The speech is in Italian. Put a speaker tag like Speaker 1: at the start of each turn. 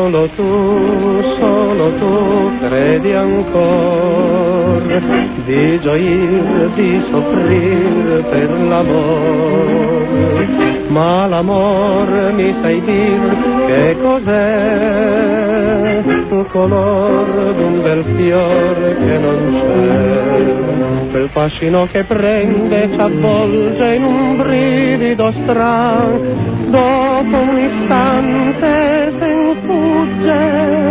Speaker 1: solo tu credi ancora di gioir, di soffrir per l'amor, ma l'amor mi sai dir che cos'è? Color d'un bel fiore che non c'è, quel fascino che prende, s'avvolge in un brivido strano, dopo un istante se infugge